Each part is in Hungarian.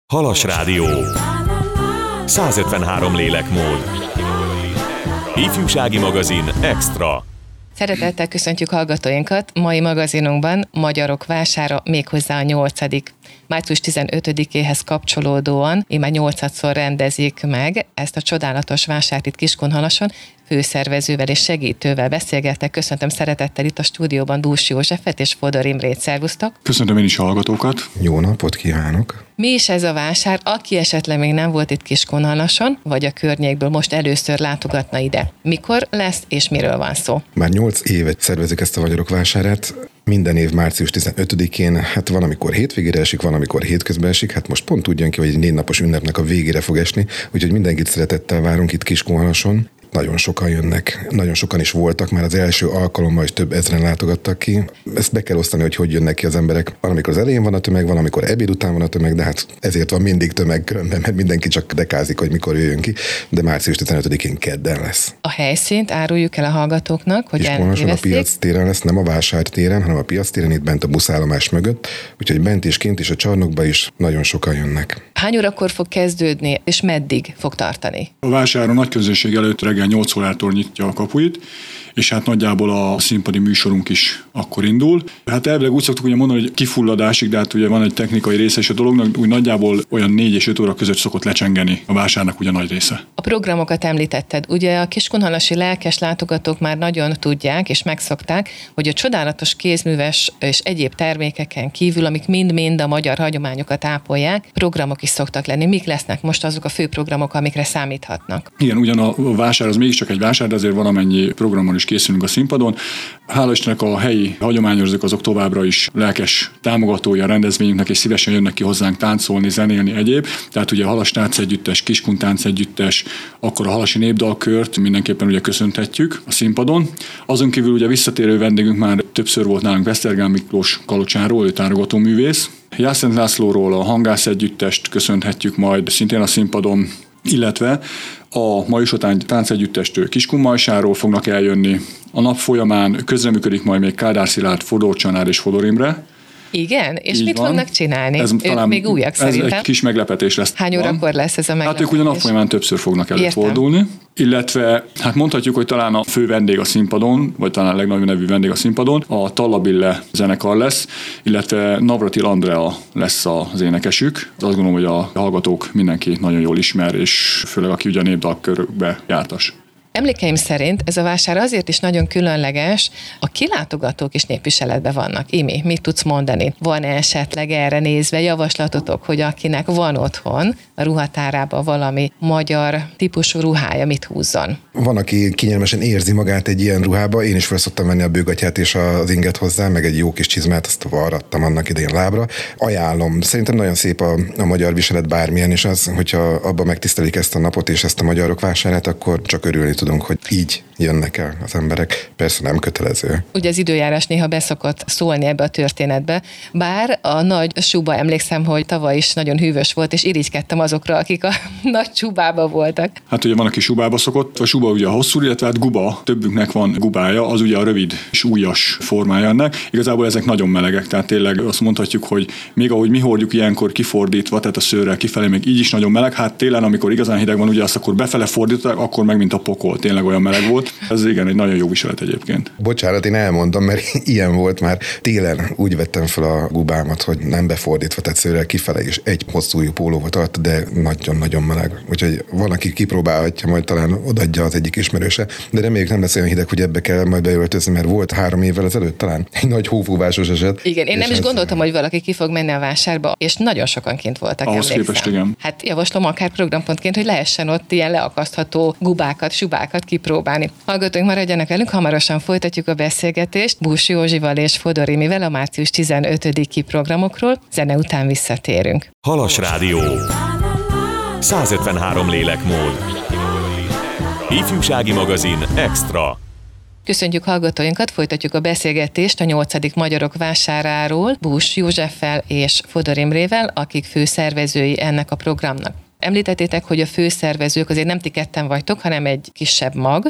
Halas Rádió 153 lélekmód. Ifjúsági magazin Extra. Szeretettel köszöntjük hallgatóinkat. Mai magazinunkban Magyarok vására, méghozzá a 8. Március 15-éhez kapcsolódóan már 8-szor rendezik meg ezt a csodálatos vásárt itt Kiskunhalason. Főszervezővel és segítővel beszélgettek. Köszöntöm szeretettel itt a stúdióban Dús Józsefet és Fodor Imrét. Szervusztok! Köszöntöm én is a hallgatókat! Jó napot kívánok! Mi is ez a vásár? Aki esetleg még nem volt itt Kiskunhalason, vagy a környékből most először látogatna ide. Mikor lesz és miről van szó? Már 8 éve szervezik ezt a Magyarok vásárát. Minden év március 15-én, hát van, amikor hétvégére esik, van, amikor hétközben esik, hát most pont úgy jön ki, hogy egy 4 napos ünnepnek a végére fog esni, úgyhogy mindenkit szeretettel várunk itt Kiskunhalason. Nagyon sokan jönnek, nagyon sokan is voltak, már az első alkalommal is több ezren látogattak ki. Ezt be kell osztani, hogy jönnek ki az emberek. Van, amikor az elején van a tömeg, van, amikor ebéd után van a tömeg, de hát ezért van mindig tömeg különben, mert mindenki csak dekázik, hogy mikor jöjjön ki, de március 15-én kedden lesz. A helyszínt áruljuk el a hallgatóknak, hogy Kiskunhalason a piac téren lesz, nem a vásártéren, hanem a piac téren, itt bent a buszállomás mögött, úgyhogy bent és kint is a csarnokba is nagyon sokan jönnek. Hány órakor fog kezdődni, és meddig fog tartani? A vásáron nagy közönség előtt reggel 8 órától nyitja a kapuit, és hát nagyjából a színpadi műsorunk is akkor indul. Hát elvileg úgy szoktuk ugye mondani, hogy kifulladásig, de hát ugye van egy technikai része is a dolognak, úgy nagyjából olyan 4 és 5 óra között szokott lecsengeni a vásárnak ugye nagy része. A programokat említetted. Ugye a kiskunhalasi lelkes látogatók már nagyon tudják és megszokták, hogy a csodálatos kézműves és egyéb termékeken kívül, amik mind-mind a magyar hagyományokat ápolják, programok is szoktak lenni. Mik lesznek most azok a fő programok, amikre számíthatnak? Igen, ugyan a vásár az mégiscsak egy vásár, de azért valamennyi programon is készülünk a színpadon. Hála Istennek a helyi hagyományőrzők azok továbbra is lelkes támogatója a rendezvényünknek, és szívesen jönnek ki hozzánk táncolni, zenélni, egyéb. Tehát ugye a Halas Táncegyüttes, Kiskun Táncegyüttes, akkor a halasi népdalkört mindenképpen ugye köszönhetjük a színpadon. Azon kívül ugye visszatérő vendégünk már többször volt nálunk Vesztergán Miklós Kalocsáról, ő támogató művész. Jászent Lászlóról a Hangász Együttest köszönhetjük majd szintén a színpadon, illetve a Majusotán Táncegyüttestől Kiskunmajsáról fognak eljönni. A nap folyamán közreműködik majd még Kádár Szilárd, Fodor Csanár és Fodor Imre. Igen? És így mit van. fognak csinálni? Ez ők még újak szerintem. Ez egy kis meglepetés lesz. Hány órakor lesz ez a meglepetés? Hát ők ugye nap folyamán többször fognak előfordulni. Illetve hát mondhatjuk, hogy talán a fő vendég a színpadon, vagy talán a legnagyobb nevű vendég a színpadon, a Tallabille zenekar lesz, illetve Navratil Andrea lesz az énekesük. Azt gondolom, hogy a hallgatók mindenki nagyon jól ismer, és főleg aki ugye a népdalkörökbe jártas. Emlékeim szerint ez a vásár azért is nagyon különleges, a kilátogatók is népviseletben vannak. Imi, mit tudsz mondani? Van-e esetleg erre nézve javaslatotok, hogy akinek van otthon a ruhatárában valami magyar típusú ruhája, mit húzzon? Van, aki kényelmesen érzi magát egy ilyen ruhába, én is fel szoktam venni a bőgatját és az inget hozzá, meg egy jó kis csizmát, azt varrattam annak idején lábra. Ajánlom, szerintem nagyon szép a magyar viselet bármilyen, és az, hogyha abban megtisztelik ezt a napot és ezt a Magyarok vásárát, akkor csak örülni tudunk, hogy így jönnek el az emberek. Persze nem kötelező. Ugye az időjárás néha beszokott szólni ebbe a történetbe, bár a nagy suba, emlékszem, hogy tavaly is nagyon hűvös volt, és irigykedtem azokra, akik a nagy subába voltak. Hát ugye van, aki subába szokott, a suba ugye a hosszú, illetve hát guba, többünknek van gubája, az ugye a rövid és ujjas formája ennek. Igazából ezek nagyon melegek, tehát tényleg azt mondhatjuk, hogy még ahogy mi hordjuk ilyenkor kifordítva, tehát a szőrrel kifelé még így is nagyon meleg, hát télen, amikor igazán hideg van, ugye azt akkor befele fordították, akkor meg mint a pokol, tényleg olyan meleg volt. Ez igen, egy nagyon jó viselet egyébként. Bocsánat, én elmondom, mert ilyen volt már. Télen úgy vettem fel a gubámat, hogy nem befordítva, tehát szőrrel kifele, és egy hosszújú póló volt alatt, de nagyon-nagyon meleg. Úgyhogy van, aki kipróbálhatja, majd talán odaadja az egyik ismerőse, de reméljük nem lesz olyan hideg, hogy ebbe kell majd beöltözni, mert volt 3 évvel ezelőtt talán egy nagy hófúvásos eset. Igen, én nem is gondoltam, hogy valaki ki fog menni a vásárba, és nagyon sokan kint voltak. Ahhoz képest, igen. Hát javaslom akár programpontként, hogy lehessen ott ilyen leakasztható gubákat, subákat kipróbálni. Hallgatóink, maradjanak velünk, hamarosan folytatjuk a beszélgetést Bús Józsival és Fodor Imivel a március 15-i programokról, zene után visszatérünk. Halas Rádió 153 lélekmód. Ifjúsági magazin Extra. Köszöntjük hallgatóinkat, folytatjuk a beszélgetést a 8. Magyarok vásáráról Bús Józseffel és Fodor Imrével, akik főszervezői ennek a programnak. Említettétek, hogy a főszervezők azért nem ti ketten vagytok, hanem egy kisebb mag.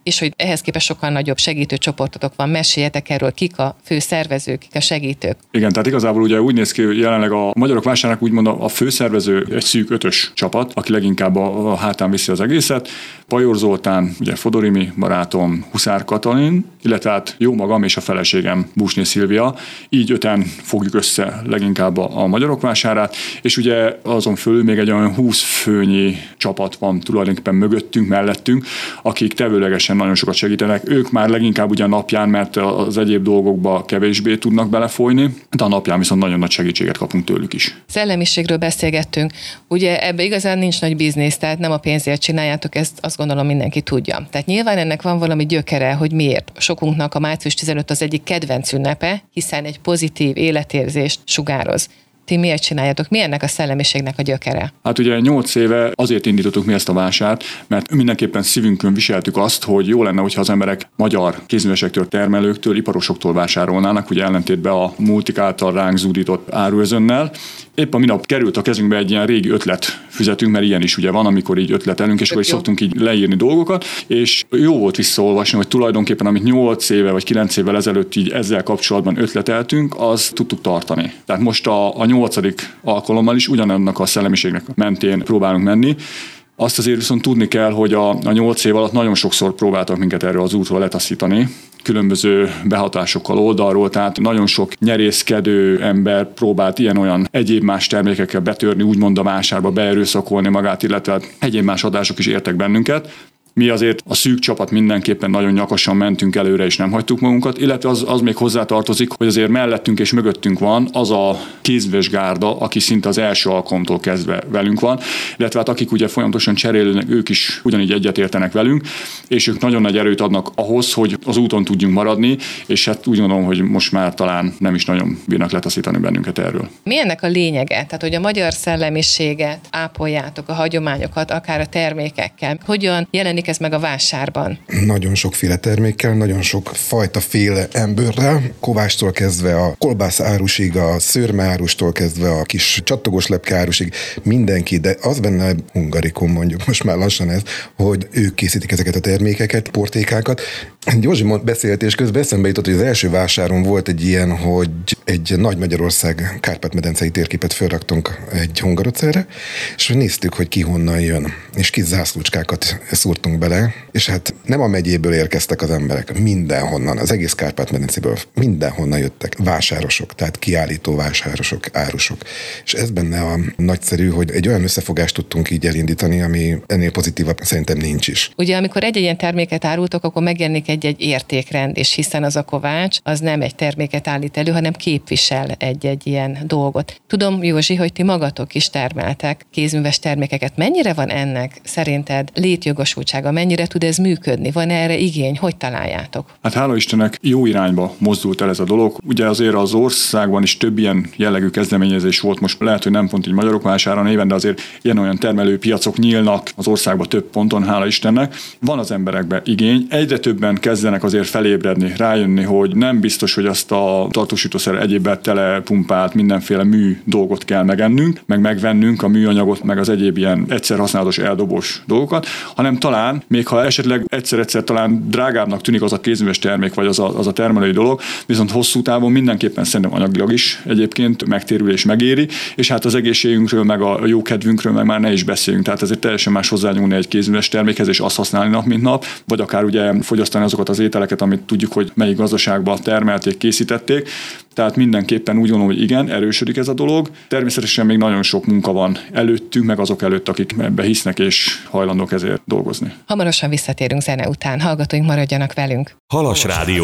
és hogy ehhez képest sokkal nagyobb segítőcsoportotok van. Meséljetek erről, kik a fő szervezők, kik a segítők. Igen, tehát igazából ugye úgy néz ki, hogy jelenleg a Magyarok Vásárának úgymond a főszervező egy szűk 5-ös csapat, aki leginkább a hátán viszi az egészet. Pajor Zoltán, ugye Fodorimi barátom, Huszár Katalin, illetve hát jó magam és a feleségem Busné Szilvia. Így 5-en fogjuk össze leginkább a Magyarok Vásárát, és ugye azon fölül még egy olyan 20 főnyi csapat van tulajdonképpen mögöttünk, mellettünk, akik tevőlegesen nagyon sokat segítenek. Ők már leginkább ugye a napján, mert az egyéb dolgokba kevésbé tudnak belefolyni, de a napján viszont nagyon nagy segítséget kapunk tőlük is. Szellemiségről beszélgettünk. Ugye ebbe igazán nincs nagy biznisz, tehát nem a pénzért csináljátok, ezt azt gondolom mindenki tudja. Tehát nyilván ennek van valami gyökere, hogy miért. Sokunknak a március 15 az egyik kedvenc ünnepe, hiszen egy pozitív életérzést sugároz. Ti miért csináljátok? Mi ennek a szellemiségnek a gyökere? Hát ugye 8 éve azért indítottuk mi ezt a vásárt, mert mindenképpen szívünkön viseltük azt, hogy jó lenne, hogyha az emberek magyar kézművesektől, termelőktől, iparosoktól vásárolnának, ugye ellentétben a multik által ránk zúdított áruözönnel. Épp a minap került a kezünkbe egy ilyen régi ötletfüzetünk, mert ilyen is ugye van, amikor így ötletelünk, és akkor szoktunk így leírni dolgokat, és jó volt visszaolvasni, hogy tulajdonképpen amit 8 éve vagy 9 évvel ezelőtt így ezzel kapcsolatban ötleteltünk, az tudtuk tartani. Tehát most a 8. alkalommal is ugyanannak a szellemiségnek mentén próbálunk menni. Azt azért viszont tudni kell, hogy a 8 év alatt nagyon sokszor próbáltak minket erről az útról letaszítani, különböző behatásokkal oldalról, tehát nagyon sok nyerészkedő ember próbált ilyen-olyan egyéb más termékekkel betörni, úgymond a vásárba beerőszakolni magát, illetve egyéb más adások is értek bennünket. Mi azért a szűk csapat mindenképpen nagyon nyakasan mentünk előre, és nem hagytuk magunkat, illetve az még hozzátartozik, hogy azért mellettünk és mögöttünk van az a kézműves gárda, aki szinte az első alkalomtól kezdve velünk van, illetve hát akik ugye folyamatosan cserélődnek, ők is ugyanígy egyetértenek velünk, és ők nagyon nagy erőt adnak ahhoz, hogy az úton tudjunk maradni, és hát úgy gondolom, hogy most már talán nem is nagyon bírnak letaszítani bennünket erről. Mi ennek a lényege? Tehát, hogy a magyar szellemiséget ápoljátok, a hagyományokat, akár a termékekkel. Hogyan jelenik ez meg a vásárban? Nagyon sokféle termékkel, nagyon sok fajta féle emberrel, kovástól kezdve a kolbász árusig, a szőrme árustól kezdve a kis csattogós lepke árusig, mindenki, de az benne Hungarikum mondjuk most már lassan ez, hogy ők készítik ezeket a termékeket, portékákat. Józsi beszélt, és közben eszembe jutott, hogy az első vásáron volt egy ilyen, hogy egy nagy Magyarország Kárpát-medencei térképet felraktunk egy hungarocellre, és néztük, hogy ki honnan jön, és kis zászlócskákat szúrtunk bele, és hát nem a megyéből érkeztek az emberek, mindenhonnan, az egész Kárpát-medencéből, mindenhonnan jöttek vásárosok, tehát kiállító vásárosok, árusok. És ez benne a nagyszerű, hogy egy olyan összefogást tudtunk így elindítani, ami ennél pozitívabb szerintem nincs is. Ugye amikor egy ilyen terméket árultok, akkor megjelenik egy értékrend, és hiszen az a kovács, az nem egy terméket állít elő, hanem képvisel egy ilyen dolgot. Tudom, Józsi, hogy ti magatok is termeltek kézműves termékeket. Mennyire van ennek szerinted létjogosultsága? Mennyire tud ez működni? Van erre igény? Hogy találjátok? Hát hála Istennek jó irányba mozdult el ez a dolog. Ugye azért az országban is több ilyen jellegű kezdeményezés volt. Most lehet, hogy nem pont így Magyarok Vására néven, de azért ilyen-olyan termelőpiacok nyílnak az országban több ponton, hála Istennek. Van az emberekben igény. Egyre többen kezdenek azért felébredni, rájönni, hogy nem biztos, hogy azt a tartósítószer egyébbel telepumpált mindenféle mű dolgot kell megennünk, meg megvennünk a műanyagot, meg az egyéb ilyen egyszer használatos eldobós dolgokat, hanem talán, még ha esetleg egyszer-egyszer talán drágábbnak tűnik az a kézműves termék, vagy az a termelői dolog, viszont hosszú távon mindenképpen szerintem anyagilag is egyébként megtérül és megéri, és hát az egészségünkről, meg a jó kedvünkről meg már ne is beszéljünk. Tehát ezért teljesen más hozzányúlni egy kézműves termékhez, és azt használni nap mint nap, vagy akár ugye fogyasztani azokat az ételeket, amit tudjuk, hogy melyik gazdaságban termelték, készítették. Tehát mindenképpen úgy gondolom, hogy igen, erősödik ez a dolog. Természetesen még nagyon sok munka van előttünk, meg azok előtt, akik ebbe hisznek és hajlandók ezért dolgozni. Hamarosan visszatérünk zene után. Hallgatóink, maradjanak velünk. Halas Rádió.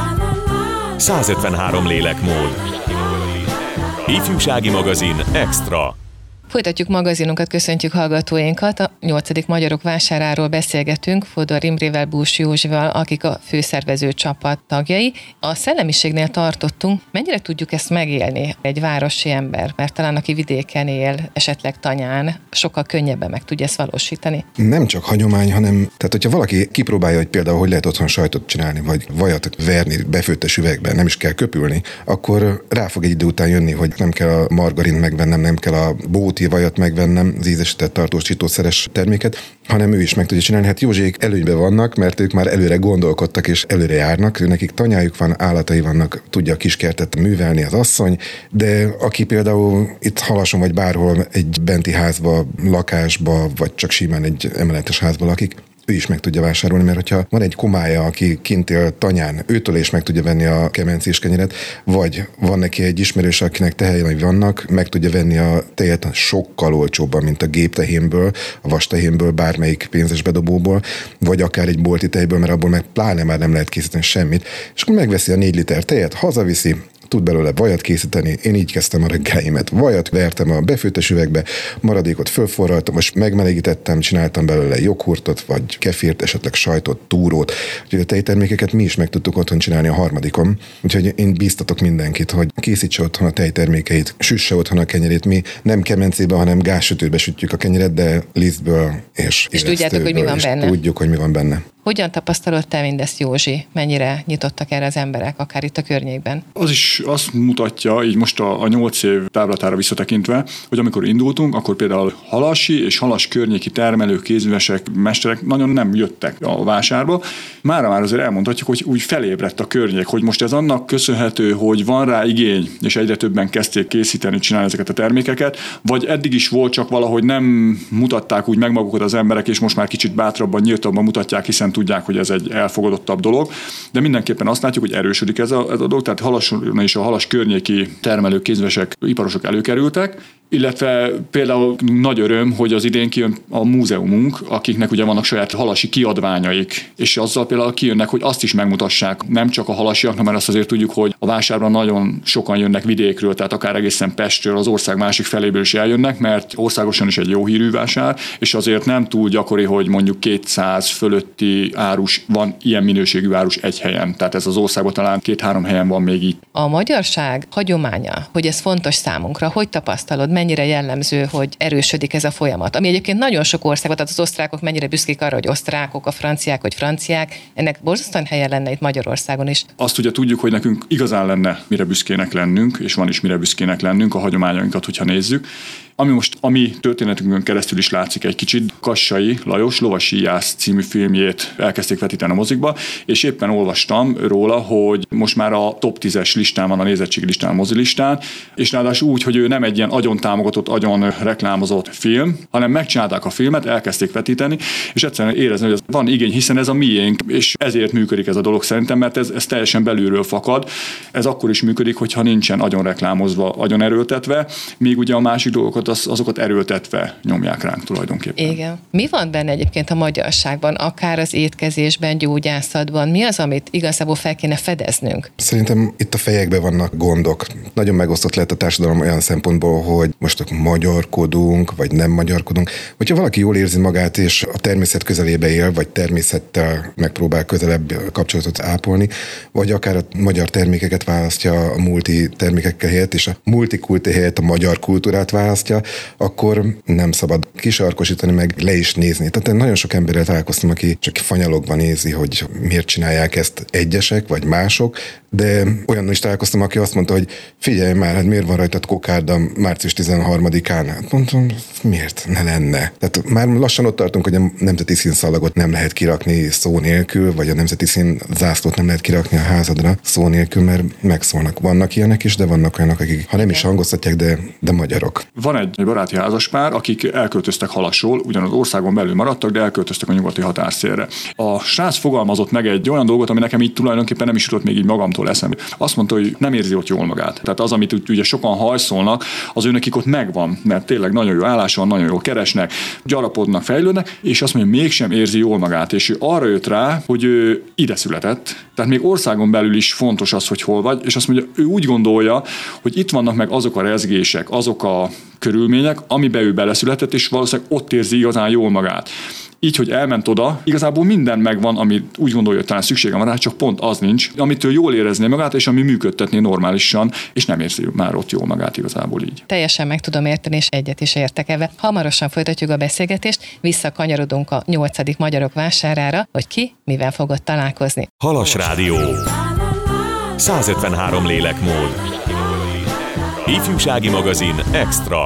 153 lélekmód. Ifjúsági magazin Extra. Folytatjuk magazinunkat, köszöntjük hallgatóinkat. A 8. Magyarok Vásáráról beszélgetünk Fodor Imrével, Bús Józsival, akik a főszervező csapat tagjai. A szellemiségnél tartottunk. Mennyire tudjuk ezt megélni egy városi ember? Mert talán aki vidéken él, esetleg Tanyán, sokkal könnyebben meg tudja ezt valósítani. Nem csak hagyomány, hanem, tehát hogyha valaki kipróbálja, hogy például hogy lehet otthon sajtot csinálni, vagy vajat verni befőttes üvegben, nem is kell köpülni, akkor rá fog egy idő után jönni, hogy nem kell a margarin megvennem, nem kell a bóti bolti vajat megvennem, az ízesített tartósítószeres terméket, hanem ő is meg tudja csinálni. Hát Józsék előnyben vannak, mert ők már előre gondolkodtak és előre járnak, nekik tanyájuk van, állatai vannak, tudja a kiskertet művelni az asszony, de aki például itt Halason vagy bárhol egy benti házba, lakásba, vagy csak simán egy emeletes házba lakik, ő is meg tudja vásárolni, mert hogyha van egy komája, aki kint él tanyán, őtől is meg tudja venni a kemencés kenyeret, vagy van neki egy ismerős, akinek tehénai vannak, meg tudja venni a tejet sokkal olcsóbban, mint a géptehénből, a vastehénből, bármelyik pénzes bedobóból, vagy akár egy bolti tejből, mert abból meg pláne már nem lehet készíteni semmit, és akkor megveszi a 4 liter tejet, hazaviszi, tud belőle vajat készíteni. Én így kezdtem a reggeleimet. Vajat vertem a befőttes üvegbe, maradékot fölforraltam, most megmelegítettem, csináltam belőle joghurtot, vagy kefírt, esetleg sajtot, túrót. Úgyhogy a tejtermékeket mi is meg tudtuk otthon csinálni a harmadikon. Úgyhogy én bíztatok mindenkit, hogy készítse otthon a tejtermékeit, süsse otthon a kenyerét. Mi nem kemencébe, hanem gázsütőbe sütjük a kenyeret, de lisztből és tudjátok, hogy mi van benne. Tudjuk, hogy mi van benne. Hogyan tapasztalod te mindezt, Józsi? Mennyire nyitottak erre az emberek, akár itt a környékben? Az is azt mutatja, így most a 8 év távlatára visszatekintve, hogy amikor indultunk, akkor például halasi és halas környéki termelők, kézművesek, mesterek nagyon nem jöttek a vásárba. Mára már azért elmondhatjuk, hogy úgy felébredt a környék, hogy most ez annak köszönhető, hogy van rá igény, és egyre többen kezdték készíteni, csinálni ezeket a termékeket, vagy eddig is volt, csak valahogy nem mutatták úgy meg magukat az emberek, és most már kicsit bátrabban, nyíltabban mutatják, hiszen tudják, hogy ez egy elfogadottabb dolog, de mindenképpen azt látjuk, hogy erősödik ez a dolog, tehát Halason és a halas környéki termelők, kézművesek, iparosok előkerültek, illetve például nagy öröm, hogy az idén kijön a múzeumunk, akiknek ugye vannak saját halasi kiadványaik, és azzal például kijönnek, hogy azt is megmutassák, nem csak a halasiaknak, mert azt azért tudjuk, hogy a vásárban nagyon sokan jönnek vidékről, tehát akár egészen Pestről, az ország másik feléből is eljönnek, mert országosan is egy jó hírű vásár, és azért nem túl gyakori, hogy mondjuk 200 fölötti árus van, ilyen minőségű árus egy helyen. Tehát ez az országban talán 2-3 helyen van még itt. A magyarság hagyománya, hogy ez fontos számunkra, hogy tapasztalod, mennyire jellemző, hogy erősödik ez a folyamat? Ami egyébként nagyon sok országban, tehát az osztrákok mennyire büszkék arra, hogy osztrákok, a franciák, hogy franciák, ennek borzasztóan helye lenne itt Magyarországon is. Azt ugye tudjuk, hogy nekünk igazán lenne mire büszkének lennünk, és van is mire büszkének lennünk a hagyományainkat, hogyha nézzük. Ami most a mi történetünkön keresztül is látszik egy kicsit, Kassai Lajos Lovasíjász című filmjét elkezdték vetíteni a mozikba, és éppen olvastam róla, hogy most már a top 10-es listán van, a nézettségi listán, a mozilistán, és ráadásul úgy, hogy ő nem egy ilyen agyon támogatott, agyon reklámozott film, hanem megcsinálták a filmet, elkezdték vetíteni, és egyszerűen érezni, hogy ez van igény, hiszen ez a miénk, és ezért működik ez a dolog szerintem, mert ez teljesen belülről fakad. Ez akkor is működik, hogyha nincsen agyon reklámozva, agyon erőltetve, míg ugye a másik dolgokat azokat erőltetve nyomják ránk tulajdonképpen. Igen. Mi van benne egyébként a magyarságban, akár az étkezésben, gyógyászatban? Mi az, amit igazából fel kéne fedeznünk? Szerintem itt a fejekben vannak gondok. Nagyon megosztott lett a társadalom olyan szempontból, hogy most magyarkodunk, vagy nem magyarkodunk. Hogyha valaki jól érzi magát, és a természet közelébe él, vagy természettel megpróbál közelebb kapcsolatot ápolni, vagy akár a magyar termékeket választja a multi termékekkel helyett, és a multikulti helyett a magyar kultúrát választja, akkor nem szabad kisarkosítani, meg le is nézni. Tehát nagyon sok emberrel találkoztam, aki csak fanyalogva nézi, hogy miért csinálják ezt egyesek, vagy mások, de olyan is találkoztam, aki azt mondta, hogy figyelj már, hát miért van rajtad kokárda március 13-án? Hát mondtam, miért ne lenne? Tehát már lassan ott tartunk, hogy a nemzeti színszalagot nem lehet kirakni szó nélkül, vagy a nemzeti színzászlót nem lehet kirakni a házadra szó nélkül, mert megszólnak. Vannak ilyenek is, de vannak olyanok, akik ha nem is hangoztatják, de magyarok. Van egy baráti házaspár, akik elköltöztek Halasról, ugyanaz országon belül maradtak, de elköltöztek a nyugati határszélre. A srác fogalmazott meg egy olyan dolgot, ami nekem így tulajdonképpen nem is jutott még így magamtól eszembe. Azt mondta, hogy nem érzi ott jól magát. Tehát az, amit ugye sokan hajszolnak, az őnekik ott megvan, mert tényleg nagyon jó állás van, nagyon jól keresnek, gyarapodnak, fejlődnek, és azt mondja, mégsem érzi jól magát. És ő arra jött rá, hogy ő ide született. Tehát még országon belül is fontos az, hogy hol vagy, és azt mondja, ő úgy gondolja, hogy itt vannak meg azok a rezgések, azok a körülmények, amiben ő beleszületett, és valószínűleg ott érzi igazán jól magát. Így, hogy elment oda, igazából minden megvan, amit úgy gondolja, hogy talán szüksége van rá, csak pont az nincs, amitől jól érezné magát, és ami működtetné normálisan, és nem érzi már ott jól magát igazából így. Teljesen meg tudom érteni, és egyet is értek ebbe. Hamarosan folytatjuk a beszélgetést, visszakanyarodunk a 8. Magyarok vásárára, hogy ki mivel fogott találkozni. Halas Rádió. 153 lélekmód. Ifjúsági magazin Extra.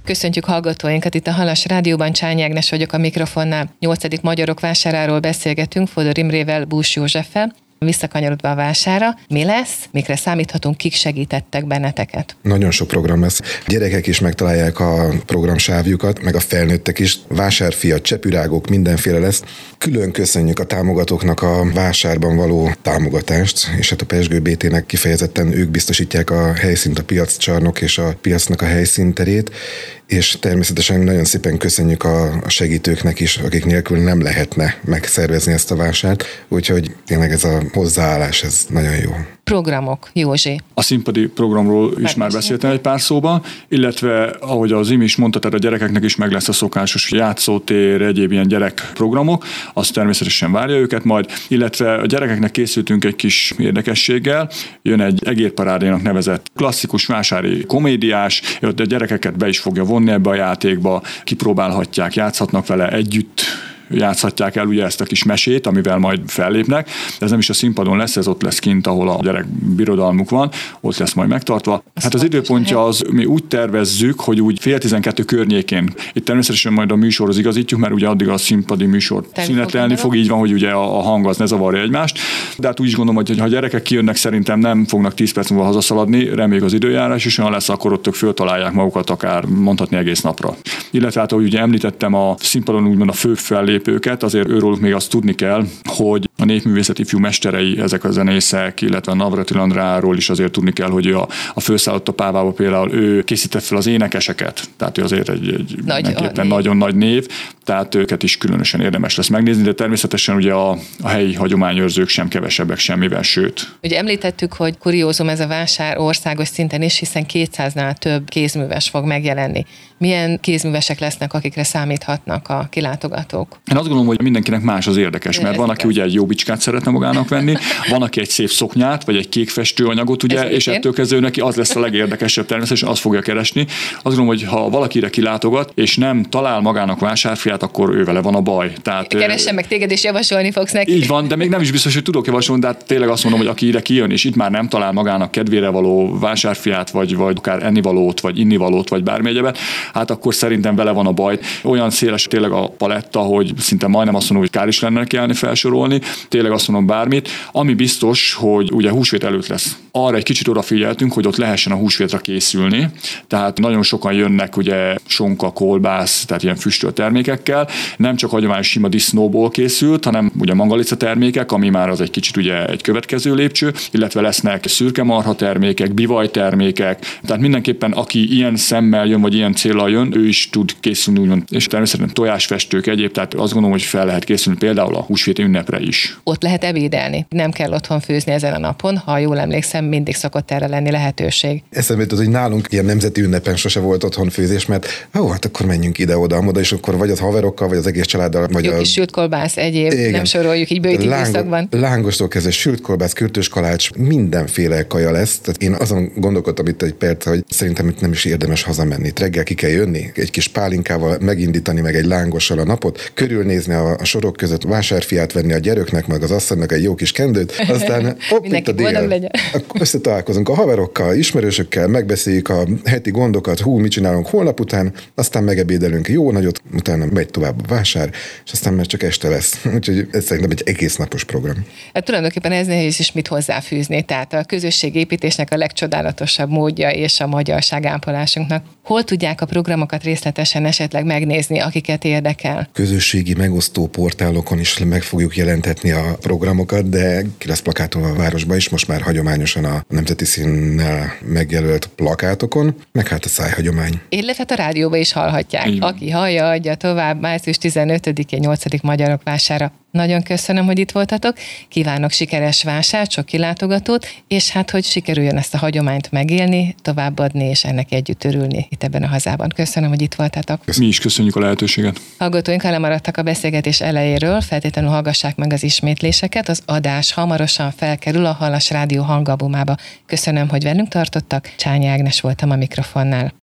Köszöntjük hallgatóinkat itt a Halas Rádióban, Csányi Ágnes vagyok a mikrofonnál. 8. Magyarok vásáráról beszélgetünk Fodor Imrével, Bús Józseffel. Visszakanyarodva a vásárra, mi lesz, mikre számíthatunk, kik segítettek benneteket? Nagyon sok program lesz. A gyerekek is megtalálják a programsávjukat, meg a felnőttek is. Vásárfiat, csepürágok, mindenféle lesz. Külön köszönjük a támogatóknak a vásárban való támogatást, és hát a Pezsgő BT-nek kifejezetten ők biztosítják a helyszínt, a piaccsarnok és a piacnak a helyszínterét, és természetesen nagyon szépen köszönjük a segítőknek is, akik nélkül nem lehetne megszervezni ezt a vásárt, úgyhogy tényleg ez a hozzáállás, ez nagyon jó. Programok, Józsi. A színpadi programról is már beszéltem egy pár szóban, illetve ahogy az Imi is mondta, tehát a gyerekeknek is meg lesz a szokásos játszótér, egyéb ilyen gyerekprogramok, az természetesen várja őket majd, illetve a gyerekeknek készültünk egy kis érdekességgel, jön egy egérparádénak nevezett klasszikus vásári komédiás, a gyerekeket be is fogja vonni ebbe a játékba, kipróbálhatják, játszhatnak vele együtt, játszhatják el ugye ezt a kis mesét, amivel majd fellépnek. Ez nem is a színpadon lesz, ez ott lesz kint, ahol a gyerek birodalmuk van, ott lesz majd megtartva. Hát az időpontja az, mi úgy tervezzük, hogy úgy 11:30 környékén. Itt természetesen majd a műsorhoz igazítjuk, mert ugye addig a színpadi műsor szünetelni fog, így van, hogy ugye a hang az ne zavarja egymást. De hát úgy is gondolom, hogy ha a gyerekek kijönnek, szerintem nem fognak 10 perc múlva hazaszaladni, reméljük az időjárás is olyan lesz, akkor ott ők föltalálják magukat akár mondhatni egész napra. Illetve hát, ahogy ugye említettem, a színpadon úgymond a fő fellépőket, azért őróluk még azt tudni kell, hogy a népművészeti ifjú mesterei, ezek a zenészek, illetve a Navratil Andráról is azért tudni kell, hogy ő a főszállott a Pávába például ő készített fel az énekeseket, tehát ő azért egy nagyon nagy név, tehát őket is különösen érdemes lesz megnézni, de természetesen ugye a helyi hagyományőrzők sem kevesebbek semmivel, sőt. Ugye említettük, hogy kuriózum ez a vásár országos szinten is, hiszen 200-nál több kézműves fog megjelenni. Milyen kézművesek lesznek, akikre számíthatnak a kilátogatók? Én azt gondolom, hogy mindenkinek más az érdekes, mert van, aki ugye egy jó bicskát szeretne magának venni, van, aki egy szép szoknyát, vagy egy kék festőanyagot, ugye, és ettől kezdve neki az lesz a legérdekesebb, természetesen azt fogja keresni. Azt gondolom, hogy ha valakire kilátogat, és nem talál magának vásárfiát, akkor ő vele van a baj. Tehát, keressen meg téged, és javasolni fogsz neki. Így van, de még nem is biztos, hogy tudok javasolni, de hát tényleg azt mondom, hogy aki ide kijön, és itt már nem talál magának kedvére való vásárfiát, vagy akár ennivalót, vagy innivalót, vagy bármi egyebet, hát akkor szerintem vele van a baj. Olyan széles tényleg a paletta, hogy szinte majdnem azt mondom, hogy kár is lenne neki felsorolni. Tényleg azt mondom bármit. Ami biztos, hogy ugye húsvét előtt lesz. Arra egy kicsit odafigyeltünk, hogy ott lehessen a húsvétra készülni. Tehát nagyon sokan jönnek ugye sonka, kolbász, tehát ilyen füstölt termékekkel. Nem csak hagyományos sima disznóból készült, hanem ugye mangalica termékek, ami már az egy kicsit ugye egy következő lépcső, illetve lesznek szürke marha termékek, bivaj termékek. Tehát mindenképpen aki ilyen szemmel jön, vagy ilyen céllal jön, ő is tud készülni úgymond. És természetesen tojásfestők egyéb, tehát azt gondolom, hogy fel lehet készülni például a húsvéti ünnepre is. Ott lehet ebédelni. Nem kell otthon főzni ezen a napon, ha jól emlékszem, mindig szokott erre lenni lehetőség. Eszembe jutott, hogy nálunk ilyen nemzeti ünnepen sose volt otthon főzés, mert hát akkor menjünk ide-oda, és akkor vagy az haverokkal, vagy az egész családdal, vagy jó kis sült kolbász, egyéb, igen. Nem soroljuk így bőti időszakban. Lángostól kezdve sült kolbász, kürtös kalács, mindenféle kaja lesz. Tehát én azon gondolkodtam itt egy perc, hogy szerintem itt nem is érdemes hazamenni. Reggel ki kell jönni, egy kis pálinkával megindítani, meg egy lángossal a napot, körülnézni a sorok között, vásárfiát venni a gyeröknek, meg az asszonynak egy jó kis kendőt, aztán itt a dél. Akkor összetalálkozunk a haverokkal, ismerősökkel, megbeszéljük a heti gondokat, mit csinálunk holnap után, aztán megebédelünk jó nagyot, utána megy tovább a vásár, és aztán már csak este lesz. Úgyhogy ez szerintem egy egész napos program. Hát tulajdonképpen ez nehéz is mit hozzáfűzni, tehát a közösségépítésnek a legcsodálatosabb módja és a magyarság ápolásunknak. Hol tudják a programokat részletesen esetleg megnézni, akiket érdekel? Közösségi megosztó portálokon is meg fogjuk jelentetni a programokat, de ki lesz plakátolva a városba is, most már hagyományosan a nemzeti színnel megjelölt plakátokon, meg hát a szájhagyomány. Illetve a rádióba is hallhatják. Aki hallja, adja tovább. Március 15-én 8. Magyarok vására. Nagyon köszönöm, hogy itt voltatok. Kívánok sikeres vásárt, sok kilátogatót, és hát, hogy sikerüljön ezt a hagyományt megélni, továbbadni, és ennek együtt örülni itt ebben a hazában. Köszönöm, hogy itt voltatok. Mi is köszönjük a lehetőséget. Hallgatóink lemaradtak a beszélgetés elejéről, feltétlenül hallgassák meg az ismétléseket. Az adás hamarosan felkerül a Halas Rádió hangalbumába. Köszönöm, hogy velünk tartottak. Csányi Ágnes voltam a mikrofonnál.